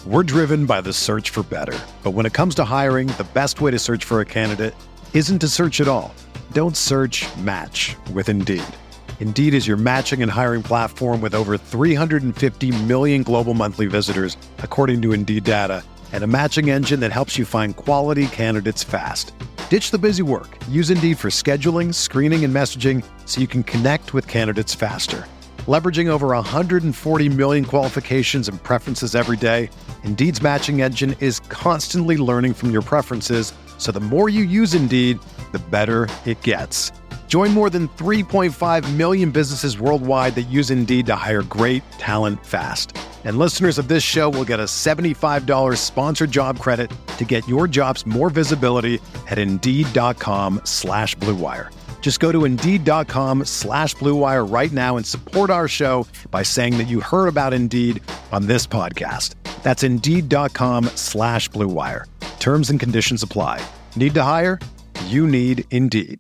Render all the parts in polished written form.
We're driven by the search for better. But when it comes to hiring, the best way to search for a candidate isn't to search at all. Don't search, match with Indeed. Indeed is your matching and hiring platform with over 350 million global monthly visitors, according to Indeed data, and a matching engine that helps you find quality candidates fast. Ditch the busy work. Use Indeed for scheduling, screening, and messaging so you can connect with candidates faster. Leveraging over 140 million qualifications and preferences every day, Indeed's matching engine is constantly learning from your preferences, so the more you use Indeed, the better it gets. Join more than 3.5 million businesses worldwide that use Indeed to hire great talent fast. And listeners of this show will get a $75 sponsored job credit to get your jobs more visibility at Indeed.com/Blue Wire. Just go to Indeed.com/Blue Wire right now and support our show by saying that you heard about Indeed on this podcast. That's Indeed.com/Blue Wire. Terms and conditions apply. Need to hire? You need Indeed.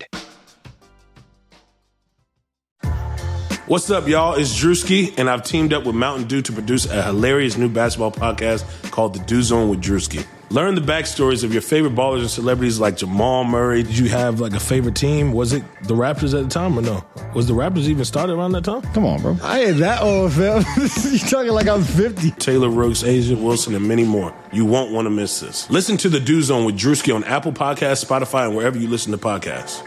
What's up, y'all? It's Drewski, and I've teamed up with Mountain Dew to produce a hilarious new basketball podcast called The Dew Zone with Drewski. Learn the backstories of your favorite ballers and celebrities like Jamal Murray. Did you have like a favorite team? Was it the Raptors at the time or no? Was the Raptors even started around that time? Come on, bro. I ain't that old, fam. You talking like I'm 50. Taylor Rooks, Asia Wilson, and many more. You won't want to miss this. Listen to The Dew Zone with Drewski on Apple Podcasts, Spotify, and wherever you listen to podcasts.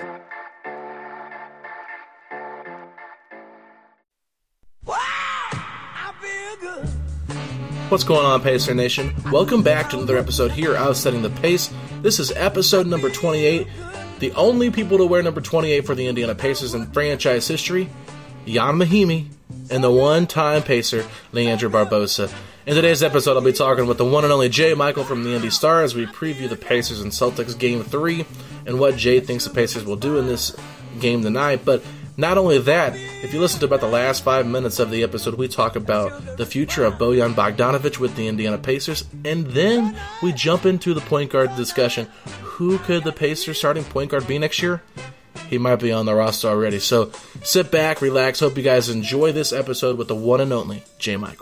What's going on, Pacer Nation? Welcome back to another episode here of Setting the Pace. This is episode number 28. The only people to wear number 28 for the Indiana Pacers in franchise history, Ian Mahinmi, and the one-time Pacer, Leandro Barbosa. In today's episode, I'll be talking with the one and only Jay Michael from the Indy Star as we preview the Pacers and Celtics Game 3 and what Jay thinks the Pacers will do in this game tonight. But not only that, if you listen to about the last 5 minutes of the episode, we talk about the future of Bojan Bogdanovic with the Indiana Pacers, and then we jump into the point guard discussion. Who could the Pacers starting point guard be next year? He might be on the roster already. So sit back, relax. Hope you guys enjoy this episode with the one and only Jay Michael.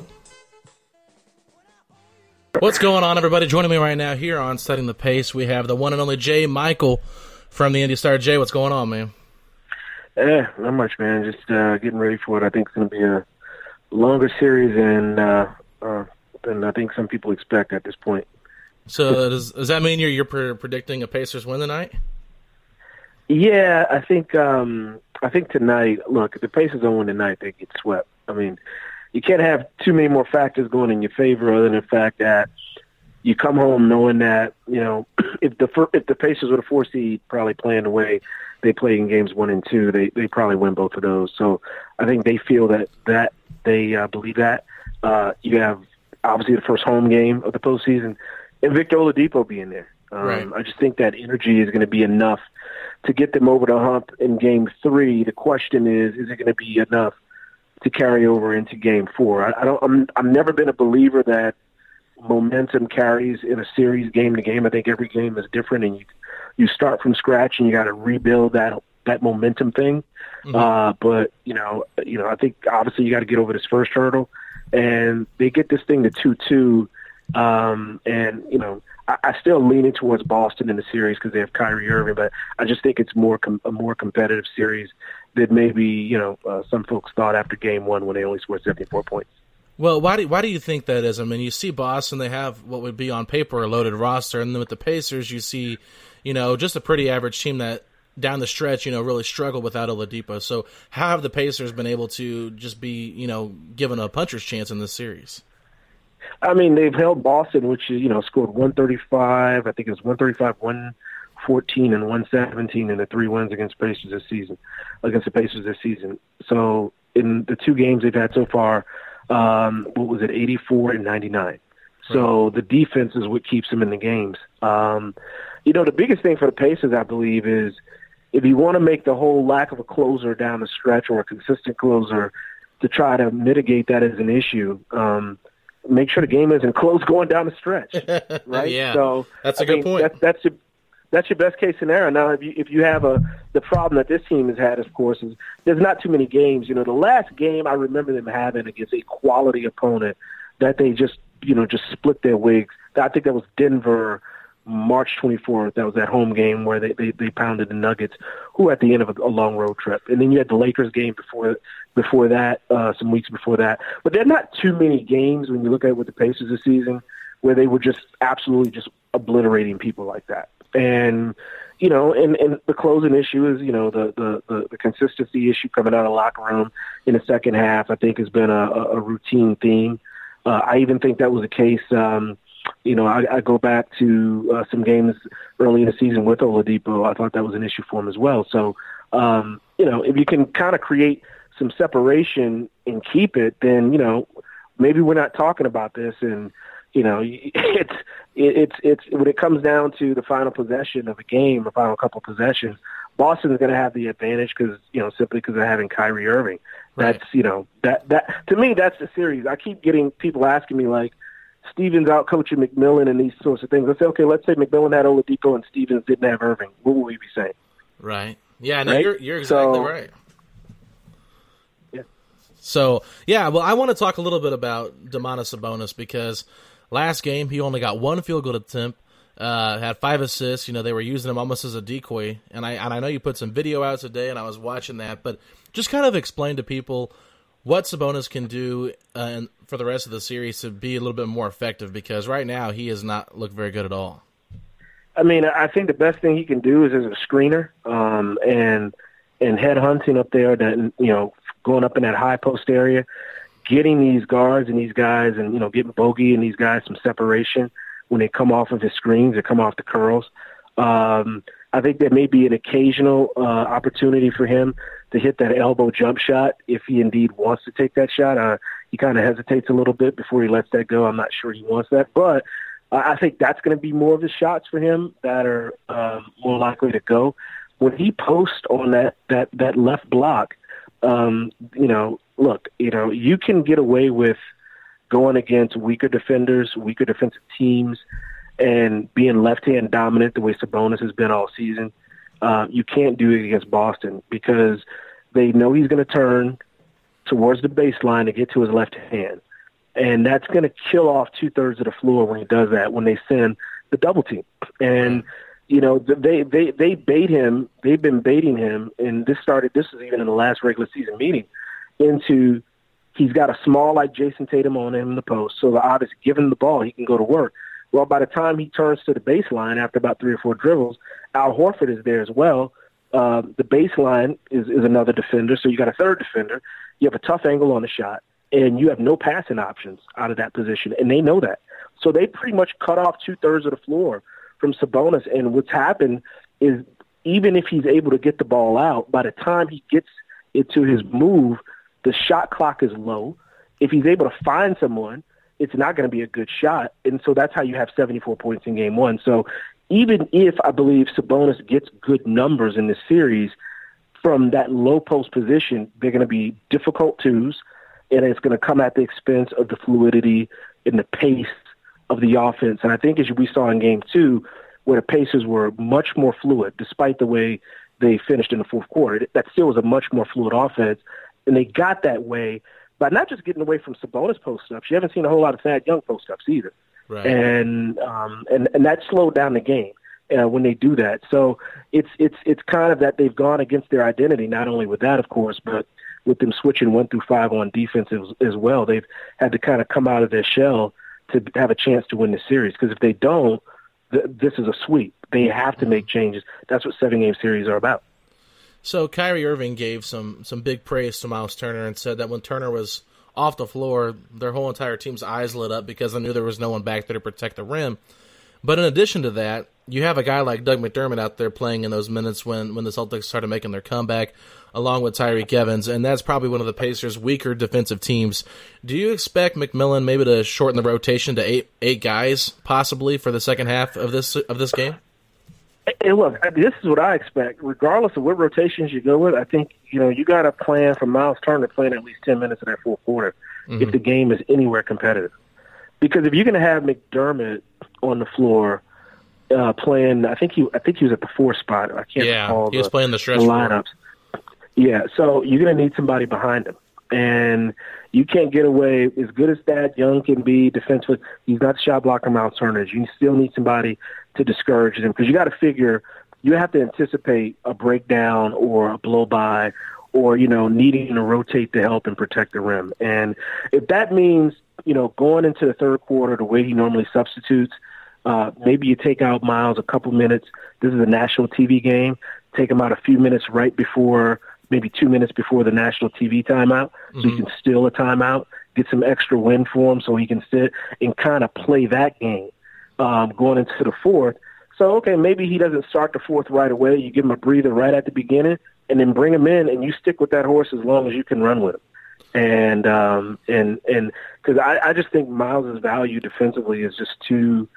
What's going on, everybody? Joining me right now here on Setting the Pace, we have the one and only Jay Michael from the Indy Star. Jay, what's going on, man? Not much, man. Just getting ready for it. I think it's going to be a longer series than I think some people expect at this point. So does that mean you're predicting a Pacers win tonight? Yeah, I think tonight. Look, if the Pacers don't win tonight, they get swept. I mean, you can't have too many more factors going in your favor other than the fact that you come home knowing that, you know, if the Pacers were the 4 seed, probably playing the way they play in games 1 and 2, they probably win both of those. So I think they feel that they believe that. You have obviously the first home game of the postseason, and Victor Oladipo being there. Right. I just think that energy is going to be enough to get them over the hump in Game 3. The question is it going to be enough to carry over into Game 4? I've never been a believer that momentum carries in a series game to game. I think every game is different, and you start from scratch and you got to rebuild that momentum thing. Mm-hmm. But you know, I think obviously you got to get over this first hurdle, and they get this thing to 2-2. And you know, I still leaning towards Boston in the series because they have Kyrie Irving, but I just think it's a more competitive series than maybe some folks thought after Game 1 when they only scored 74 points. Well, why do you think that is? I mean, you see Boston, they have what would be on paper a loaded roster, and then with the Pacers, you see, just a pretty average team that down the stretch, really struggled without Oladipo. So how have the Pacers been able to just be, given a puncher's chance in this series? I mean, they've held Boston, which is, scored 135. I think it was 135, 114, and 117 in the 3 wins against the Pacers this season. So in the 2 games they've had so far, 84 and 99. So the defense is what keeps them in the games. The biggest thing for the Pacers, I believe, is if you want to make the whole lack of a closer down the stretch or a consistent closer to try to mitigate that as an issue, make sure the game isn't close going down the stretch, right? Yeah, so that's a good point. That's your best case scenario. Now, if you have the problem that this team has had, of course, is there's not too many games. The last game I remember them having against a quality opponent that they just just split their wigs. I think that was Denver, March 24th. That was that home game where they pounded the Nuggets, who were at the end of a long road trip. And then you had the Lakers game before that, some weeks before that. But there are not too many games when you look at it with the Pacers this season where they were just absolutely just obliterating people like that. And, and the closing issue is, the consistency issue coming out of the locker room in the second half, I think has been a routine theme. I even think that was the case. I go back to some games early in the season with Oladipo. I thought that was an issue for him as well. So, if you can kind of create some separation and keep it, then, maybe we're not talking about this. And, it's when it comes down to the final possession of a game, the final couple possessions, Boston is going to have the advantage simply because they're having Kyrie Irving. That's, that to me, that's the series. I keep getting people asking me like, Stevens out coaching McMillan and these sorts of things. I say, okay, let's say McMillan had Oladipo and Stevens didn't have Irving. What would we be saying? Right. Yeah, no, right? You're exactly right. Yeah. So, well, I want to talk a little bit about Domantas Sabonis because last game he only got 1 field goal attempt, had 5 assists. They were using him almost as a decoy. And I know you put some video out today, and I was watching that. But just kind of explain to people what Sabonis can do for the rest of the series to be a little bit more effective, because right now he has not looked very good at all. I mean, I think the best thing he can do is as a screener and head hunting up there, that going up in that high post area, getting these guards and these guys and, getting Bogey and these guys some separation when they come off of his screens or come off the curls. I think there may be an occasional opportunity for him to hit that elbow jump shot if he indeed wants to take that shot. He kind of hesitates a little bit before he lets that go. I'm not sure he wants that. But I think that's going to be more of the shots for him that are more likely to go. When he posts on that left block, you can get away with going against weaker defenders, weaker defensive teams, and being left-hand dominant the way Sabonis has been all season. You can't do it against Boston because they know he's going to turn towards the baseline to get to his left hand. And that's going to kill off 2/3 of the floor when he does that, when they send the double team. And, they bait him. They've been baiting him. And this is even in the last regular season meeting, into he's got a small like Jason Tatum on him in the post. So obviously, give him the ball, he can go to work. Well, by the time he turns to the baseline after about 3 or 4 dribbles, Al Horford is there as well. The baseline is another defender, so you got a third defender. You have a tough angle on the shot, and you have no passing options out of that position, and they know that. So they pretty much cut off 2/3 of the floor from Sabonis, and what's happened is even if he's able to get the ball out, by the time he gets into his move, the shot clock is low. If he's able to find someone, it's not going to be a good shot. And so that's how you have 74 points in game 1. So even if I believe Sabonis gets good numbers in this series, from that low post position, they're going to be difficult twos, and it's going to come at the expense of the fluidity and the pace of the offense. And I think as we saw in game 2, where the Pacers were much more fluid, despite the way they finished in the fourth quarter, that still was a much more fluid offense. And they got that way by not just getting away from Sabonis post-ups. You haven't seen a whole lot of Thad Young post-ups either. Right. And that slowed down the game when they do that. So it's kind of that they've gone against their identity, not only with that, of course, but with them switching 1 through 5 on defense as well. They've had to kind of come out of their shell to have a chance to win the series. Because if they don't, this is a sweep. They have to make changes. That's what 7-game series are about. So Kyrie Irving gave some big praise to Miles Turner and said that when Turner was off the floor, their whole entire team's eyes lit up because they knew there was no one back there to protect the rim. But in addition to that, you have a guy like Doug McDermott out there playing in those minutes when the Celtics started making their comeback, along with Tyreke Evans, and that's probably one of the Pacers' weaker defensive teams. Do you expect McMillan maybe to shorten the rotation to eight guys, possibly, for the second half of this game? Hey, look, this is what I expect. Regardless of what rotations you go with, I think you got to plan for Miles Turner playing at least 10 minutes in that fourth quarter if the game is anywhere competitive. Because if you're going to have McDermott on the floor playing, I think he was at the 4 spot. I can't recall he was playing the stretch lineups. Yeah, so you're going to need somebody behind him. And you can't get away, as good as that Young can be defensively, he's not the shot blocker Miles Turner is. You still need somebody to discourage him, because you got to figure you have to anticipate a breakdown or a blow by, or, needing to rotate to help and protect the rim. And if that means, going into the third quarter the way he normally substitutes, maybe you take out Miles a couple minutes. This is a national TV game. Take him out a few minutes right before, maybe 2 minutes before the national TV timeout, so he can steal a timeout, get some extra wind for him so he can sit and kind of play that game going into the fourth. So, okay, maybe he doesn't start the fourth right away. You give him a breather right at the beginning, and then bring him in, and you stick with that horse as long as you can run with him. And because I just think Miles' value defensively is just too,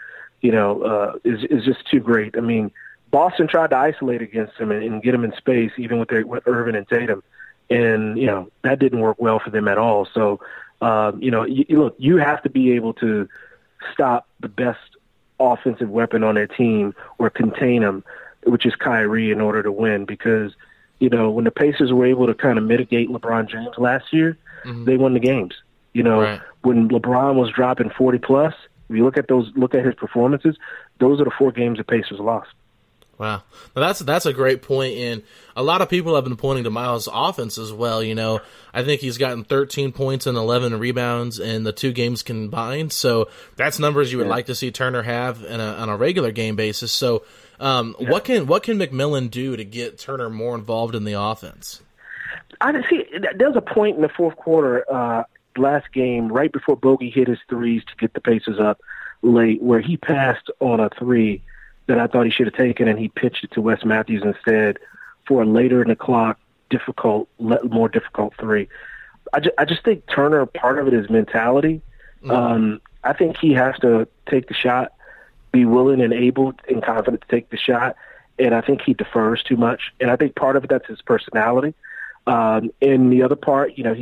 is just too great. I mean, Boston tried to isolate against him and get him in space, even with Irvin and Tatum, and that didn't work well for them at all. So, look, you have to be able to stop the best offensive weapon on their team or contain them, which is Kyrie, in order to win. Because when the Pacers were able to kind of mitigate LeBron James last year, they won the games. Right. When LeBron was dropping 40 plus, if you look at his performances, those are the 4 games the Pacers lost. Wow. Now that's a great point, and a lot of people have been pointing to Miles' offense as well. I think he's gotten 13 points and 11 rebounds in the 2 games combined, so that's numbers you would like to see Turner have on a regular game basis. So what can McMillan do to get Turner more involved in the offense? I see. There's a point in the fourth quarter, last game, right before Bogey hit his threes to get the Pacers up late, where he passed on a 3 that I thought he should have taken, and he pitched it to Wes Matthews instead for a later in the clock, more difficult 3. I just think Turner, part of it is mentality. I think he has to take the shot, be willing and able and confident to take the shot, and I think he defers too much. And I think part of it, that's his personality. And the other part, he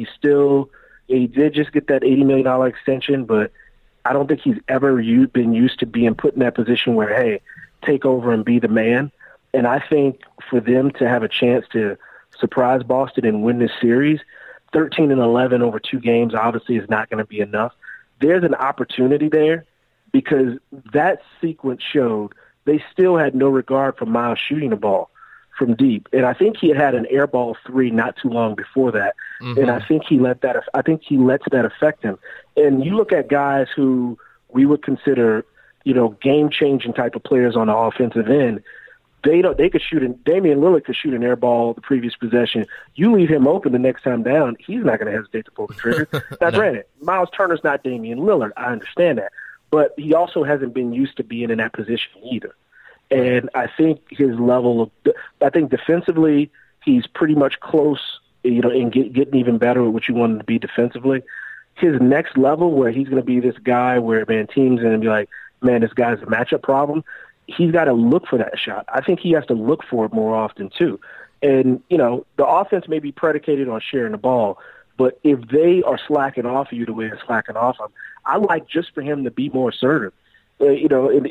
did just get that $80 million extension, but I don't think he's ever been used to being put in that position where, hey, take over and be the man. And I think for them to have a chance to surprise Boston and win this series, 13-11 over 2 games obviously is not going to be enough. There's an opportunity there, because that sequence showed they still had no regard for Miles shooting the ball from deep. And I think he had an air ball 3 not too long before that. And I think he lets that affect him. And you look at guys who we would consider, game-changing type of players on the offensive end. They could shoot. Damian Lillard could shoot an air ball the previous possession. You leave him open the next time down, he's not going to hesitate to pull the trigger. Now, Granted, Miles Turner's not Damian Lillard. I understand that, but he also hasn't been used to being in that position either. And I think his level I think defensively, he's pretty much close. And getting even better at what you want him to be defensively. His next level, where he's going to be this guy where teams are going to be like, man, this guy's a matchup problem. He's got to look for that shot. I think he has to look for it more often too. And, the offense may be predicated on sharing the ball, but if they are slacking off of you the way they're slacking off of him, I like just for him to be more assertive. And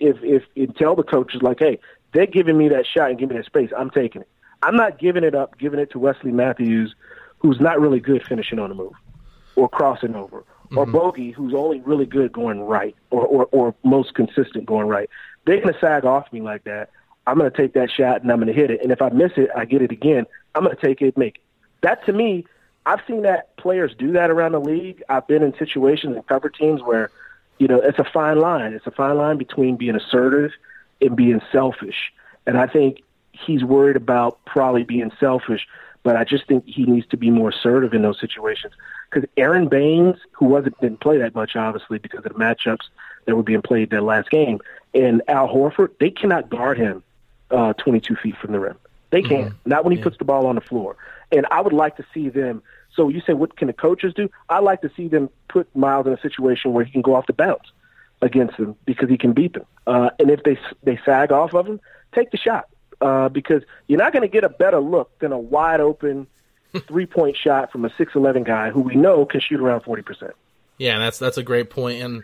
tell the coaches, like, hey, they're giving me that shot and giving me that space, I'm taking it. I'm not giving it to Wesley Matthews, who's not really good finishing on the move or crossing over, or Bogey, who's only really good going right or most consistent going right. They're going to sag off me like that. I'm going to take that shot and I'm going to hit it. And if I miss it, I get it again. I'm going to take it and make it. That, to me, I've seen that players do that around the league. I've been in situations and cover teams where, it's a fine line. It's a fine line between being assertive and being selfish. And I think he's worried about probably being selfish, but I just think he needs to be more assertive in those situations. Because Aaron Baines, who didn't play that much, obviously, because of the matchups that were being played that last game, and Al Horford, they cannot guard him 22 feet from the rim. They can't. Not when he puts the ball on the floor. And I would like to see them. So you say, what can the coaches do? I like to see them put Miles in a situation where he can go off the bounce against them because he can beat them. And if they sag off of him, take the shot. Because you're not going to get a better look than a wide-open three-point shot from a 6'11 guy who we know can shoot around 40%. Yeah, that's a great point. And,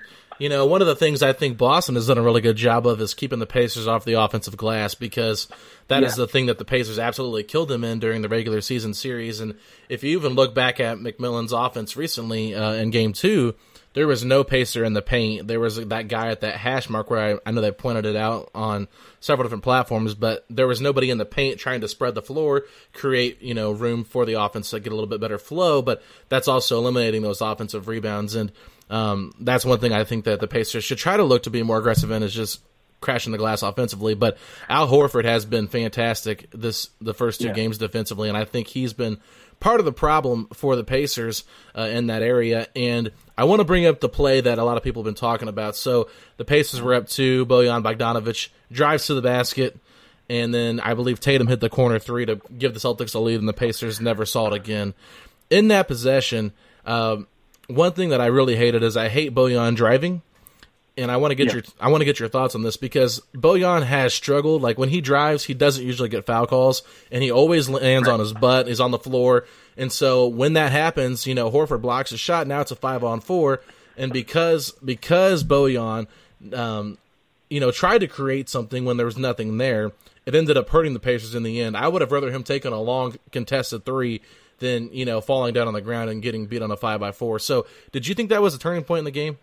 One of the things I think Boston has done a really good job of is keeping the Pacers off the offensive glass, because that is the thing that the Pacers absolutely killed them in during the regular season series. And if you even look back at McMillan's offense recently in Game 2, there was no Pacer in the paint. There was that guy at that hash mark where I know they pointed it out on several different platforms, but there was nobody in the paint trying to spread the floor, create room for the offense to get a little bit better flow, but that's also eliminating those offensive rebounds. And that's one thing I think that the Pacers should try to look to be more aggressive in, is just crashing the glass offensively. But Al Horford has been fantastic the first two games defensively, and I think he's been part of the problem for the Pacers in that area. And I want to bring up the play that a lot of people have been talking about. So the Pacers were up 2, Bojan Bogdanovic drives to the basket, and then I believe Tatum hit the corner 3 to give the Celtics a lead, and the Pacers never saw it again. In that possession, one thing that I really hated is I hate Bojan driving, and I want to get your thoughts on this, because Bojan has struggled. Like, when he drives, he doesn't usually get foul calls, and he always lands on his butt. He's on the floor, and so when that happens, Horford blocks his shot. Now it's a 5-on-4, and because Bojan, tried to create something when there was nothing there, it ended up hurting the Pacers in the end. I would have rather him taking a long contested 3 than falling down on the ground and getting beat on a 5x4. So, did you think that was a turning point in the game?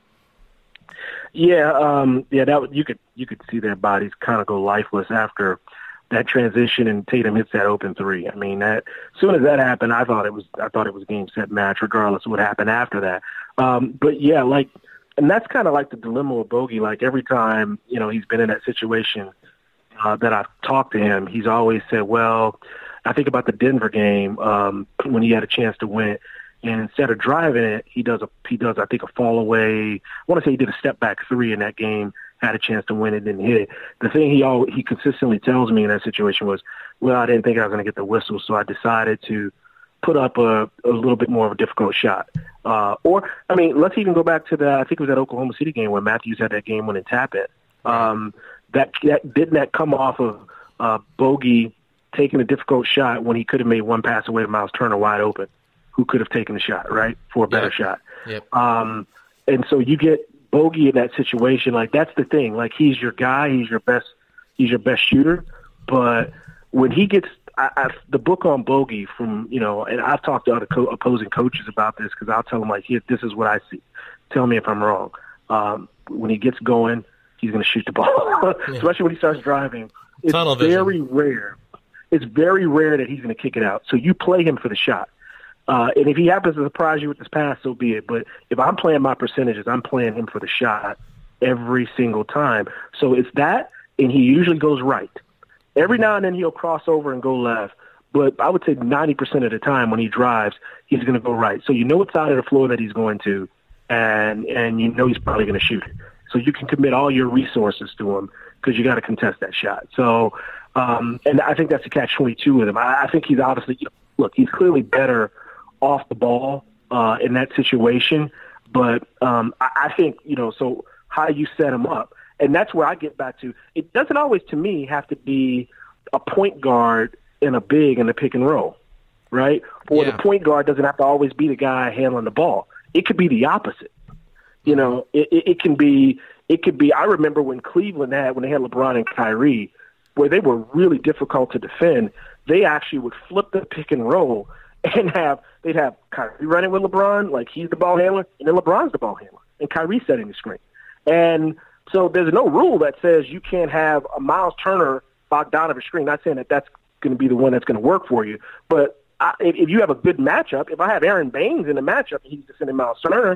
Yeah, that you could see their bodies kind of go lifeless after that transition, and Tatum hits that open 3. I mean, that as soon as that happened, I thought it was game, set, match, regardless of what happened after that. But yeah, and that's kind of like the dilemma with Bogey. Like, every time he's been in that situation that I've talked to him, he's always said, "Well, I think about the Denver game when he had a chance to win it. And instead of driving it, he does I think a fall away. I want to say he did a step back 3 in that game, had a chance to win it, didn't hit it. The thing he consistently tells me in that situation was, well, I didn't think I was going to get the whistle, so I decided to put up a little bit more of a difficult shot. Let's even go back to I think it was that Oklahoma City game where Matthews had that game-winning tap-in. That come off of Bogey taking a difficult shot when he could have made one pass away to Miles Turner wide open, who could have taken the shot, right, for a better shot. Yep. And so you get Bogey in that situation. Like, that's the thing. Like, he's your guy. He's your best shooter. But when he gets the book on Bogey from, and I've talked to other opposing coaches about this, because I'll tell them, like, here, this is what I see. Tell me if I'm wrong. When he gets going, he's going to shoot the ball, especially when he starts driving. It's very rare. It's very rare that he's going to kick it out. So you play him for the shot. And if he happens to surprise you with this pass, so be it. But if I'm playing my percentages, I'm playing him for the shot every single time. So it's that, and he usually goes right. Every now and then he'll cross over and go left. But I would say 90% of the time when he drives, he's going to go right. So you know what side of the floor that he's going to, and he's probably going to shoot it. So you can commit all your resources to him because you got to contest that shot. So, and I think that's the catch-22 with him. I think he's obviously, he's clearly better off the ball in that situation. But I think, so how you set him up. And that's where I get back to, it doesn't always, to me, have to be a point guard and a big in the pick and roll, right? Or the point guard doesn't have to always be the guy handling the ball. It could be the opposite. It can be, I remember when Cleveland when they had LeBron and Kyrie, where they were really difficult to defend, they actually would flip the pick and roll and they'd have Kyrie running with LeBron, like he's the ball handler, and then LeBron's the ball handler, and Kyrie setting the screen. And so there's no rule that says you can't have a Miles Turner Bogdanovic screen. Not saying that that's going to be the one that's going to work for you, but if you have a good matchup, if I have Aaron Baines in the matchup and he's defending Miles Turner,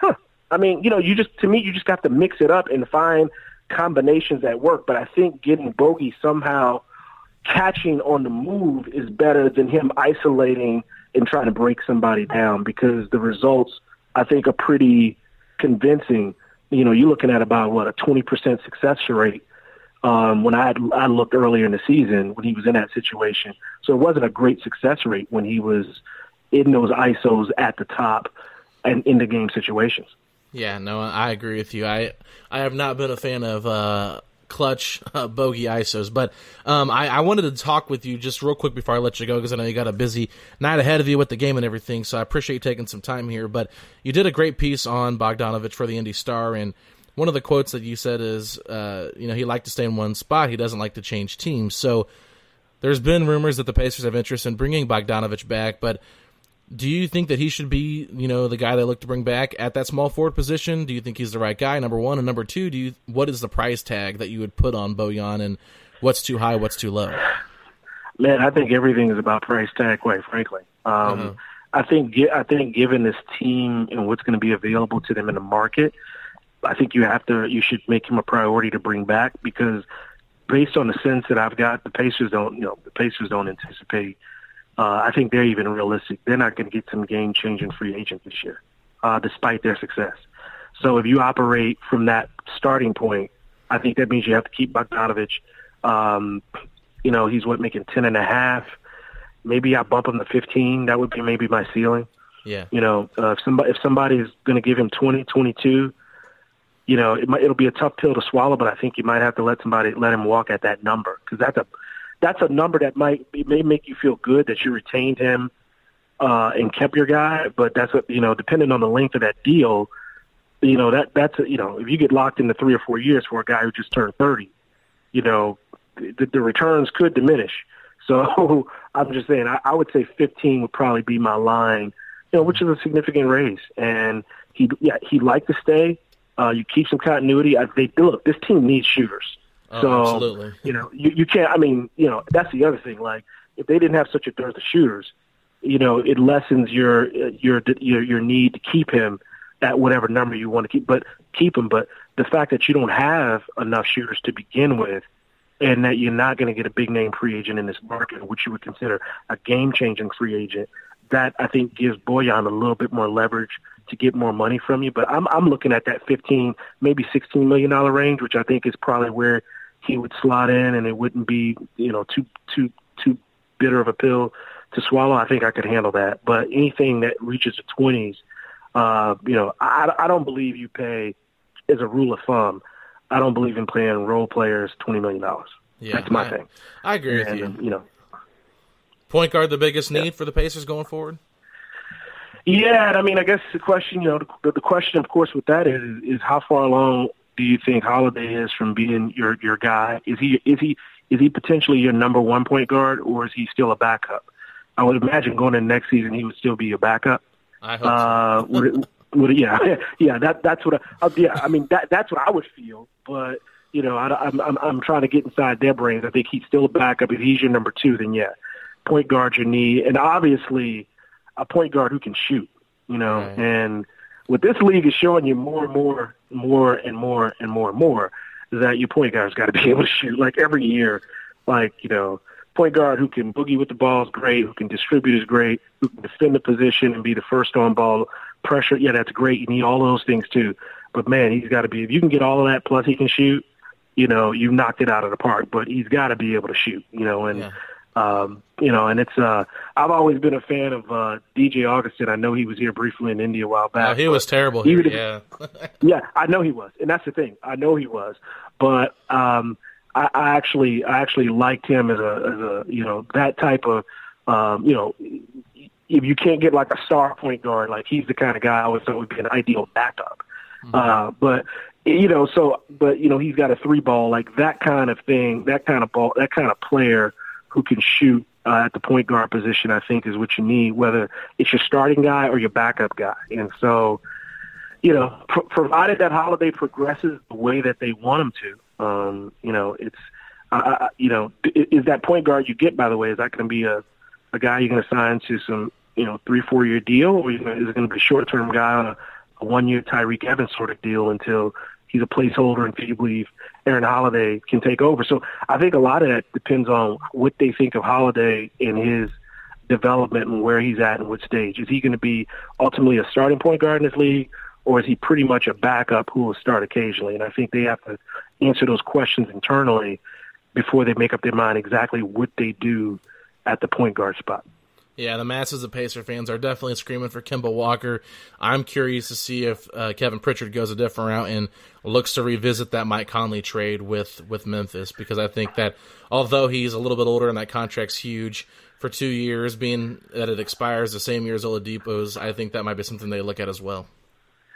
you just have to mix it up and find combinations that work. But I think getting Bogey somehow catching on the move is better than him isolating and trying to break somebody down, because the results, I think, are pretty convincing. You're looking at about, a 20% success rate when I looked earlier in the season when he was in that situation. So it wasn't a great success rate when he was in those ISOs at the top and in the game situations. Yeah, no, I agree with you. I have not been a fan of clutch bogey ISOs, but I wanted to talk with you just real quick before I let you go, because I know you got a busy night ahead of you with the game and everything, so I appreciate you taking some time here. But you did a great piece on Bogdanovic for the Indy Star, and one of the quotes that you said is, he liked to stay in one spot. He doesn't like to change teams. So there's been rumors that the Pacers have interest in bringing Bogdanovich back, but do you think that he should be, the guy they look to bring back at that small forward position? Do you think he's the right guy, number one? And number two, what is the price tag that you would put on Bojan, and what's too high, what's too low? Man, I think everything is about price tag, quite frankly. I think given this team and what's going to be available to them in the market, I think you should make him a priority to bring back, because based on the sense that I've got, the Pacers don't anticipate. I think they're even realistic. They're not going to get some game-changing free agent this year, despite their success. So if you operate from that starting point, I think that means you have to keep Bogdanovich. He's making 10.5. Maybe I bump him to 15. That would be maybe my ceiling. Yeah. If somebody is going to give him 20, 22, it'll be a tough pill to swallow. But I think you might have to let him walk at that number, because that's a number that may make you feel good that you retained him and kept your guy. But that's depending on the length of that deal, if you get locked into 3 or 4 years for a guy who just turned 30, the returns could diminish. So I'm just saying, I would say 15 would probably be my line, which is a significant raise. And he'd like to stay. You keep some continuity. This team needs shooters. So, absolutely. You can't, that's the other thing. Like, if they didn't have such a dearth of shooters, it lessens your need to keep him at whatever number you want to keep him. But the fact that you don't have enough shooters to begin with, and that you're not going to get a big name free agent in this market, which you would consider a game changing free agent, that I think gives Bojan a little bit more leverage to get more money from you. But I'm looking at that $15, maybe $16 million range, which I think is probably where he would slot in, and it wouldn't be, too bitter of a pill to swallow. I think I could handle that. But anything that reaches the 20s, I don't believe you pay, as a rule of thumb, I don't believe in paying role players $20 million. Yeah, that's my thing. I agree with you. Point guard, the biggest need for the Pacers going forward? Yeah, I guess the question, the question, of course, with that is how far along do you think Holiday is from being your guy? Is he potentially your number one point guard, or is he still a backup? I would imagine going into next season he would still be a backup. I hope so. That's what that's what I would feel. But I'm trying to get inside their brains. I think he's still a backup. If he's your number two, then yeah, point guard you need, and obviously a point guard who can shoot. Right. And what this league is showing you more that your point guard's got to be able to shoot. Like every year, point guard who can boogie with the ball is great, who can distribute is great, who can defend the position and be the first on ball. Pressure, yeah, that's great. You need all of those things too. But man, he's got to be, if you can get all of that plus he can shoot, you've knocked it out of the park. But he's got to be able to shoot, and it's I've always been a fan of DJ Augustin. I know he was here briefly in India a while back. Oh, he was terrible here, yeah. Yeah, I know he was. And that's the thing. I know he was. But I actually liked him as a that type of if you can't get like a star point guard, like he's the kind of guy I always thought would be an ideal backup. Mm-hmm. But he's got a three ball, like that kind of thing, that kind of ball, that kind of player who can shoot at the point guard position, I think is what you need, whether it's your starting guy or your backup guy. And so, provided that Holiday progresses the way that they want him to, is that point guard you get, by the way, is that going to be a guy you're going to sign to some, 3-4 year deal, or is it going to be a short-term guy on a 1 year Tyreke Evans sort of deal until he's a placeholder until you believe Aaron Holiday can take over? So I think a lot of that depends on what they think of Holiday and his development and where he's at and what stage. Is he going to be ultimately a starting point guard in this league, or is he pretty much a backup who will start occasionally? And I think they have to answer those questions internally before they make up their mind exactly what they do at the point guard spot. Yeah, the masses of Pacer fans are definitely screaming for Kemba Walker. I'm curious to see if Kevin Pritchard goes a different route and looks to revisit that Mike Conley trade with Memphis, because I think that although he's a little bit older and that contract's huge for 2 years, being that it expires the same year as Oladipo's, I think that might be something they look at as well.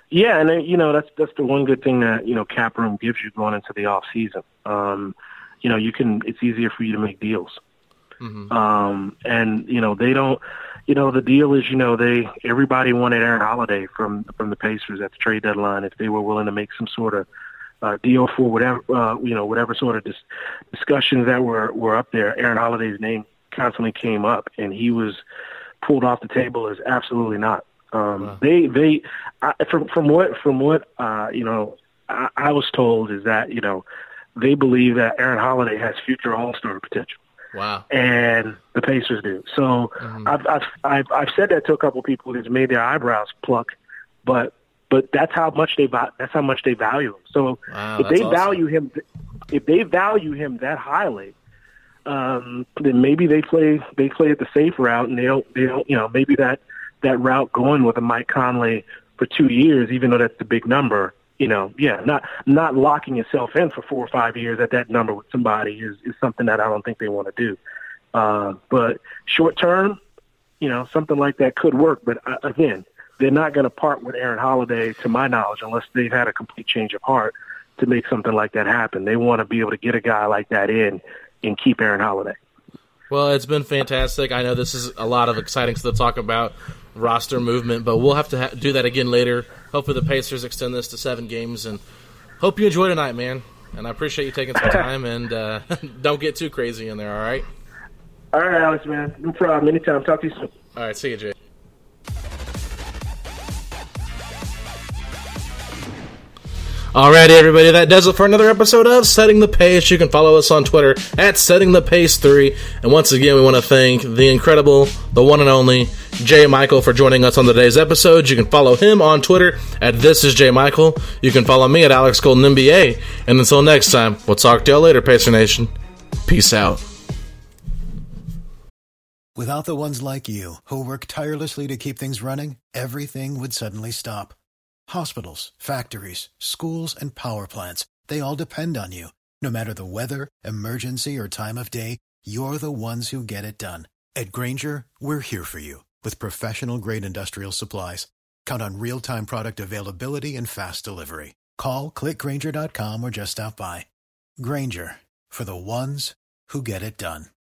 Yeah, and that's the one good thing that cap room gives you going into the off season. It's easier for you to make deals. Mm-hmm. And they don't. The deal is everybody wanted Aaron Holiday from the Pacers at the trade deadline if they were willing to make some sort of deal for whatever sort of discussions that were up there. Aaron Holiday's name constantly came up, and he was pulled off the table as absolutely not. Wow. From what I was told is that they believe that Aaron Holiday has future All-Star potential. Wow. And the Pacers do. So I've said that to a couple of people who's made their eyebrows pluck, but that's how much they value him. So if they value him that highly, then maybe they play at the safe route, and they don't maybe that route going with a Mike Conley for 2 years, even though that's the big number. Not locking yourself in for 4 or 5 years at that number with somebody is something that I don't think they want to do. But short term, something like that could work. But again, they're not going to part with Aaron Holiday, to my knowledge, unless they've had a complete change of heart to make something like that happen. They want to be able to get a guy like that in and keep Aaron Holiday. Well, it's been fantastic. I know this is a lot of exciting stuff to talk about, roster movement, but we'll have to do that again later. Hopefully the Pacers extend this to 7 games, and hope you enjoy tonight, man. And I appreciate you taking some time, and don't get too crazy in there, all right? All right, Alex, man. No problem. Anytime. Talk to you soon. All right, see you, Jay. Alrighty, everybody, that does it for another episode of Setting the Pace. You can follow us on Twitter at SettingThePace3. And once again, we want to thank the incredible, the one and only Jay Michael for joining us on today's episode. You can follow him on Twitter at ThisIsJayMichael. You can follow me at AlexGoldenNBA. And until next time, we'll talk to y'all later, Pacer Nation. Peace out. Without the ones like you, who work tirelessly to keep things running, everything would suddenly stop. Hospitals, factories, schools, and power plants, they all depend on you. No matter the weather, emergency, or time of day, you're the ones who get it done. At Grainger, we're here for you with professional-grade industrial supplies. Count on real-time product availability and fast delivery. Call, click Grainger.com, or just stop by. Grainger, for the ones who get it done.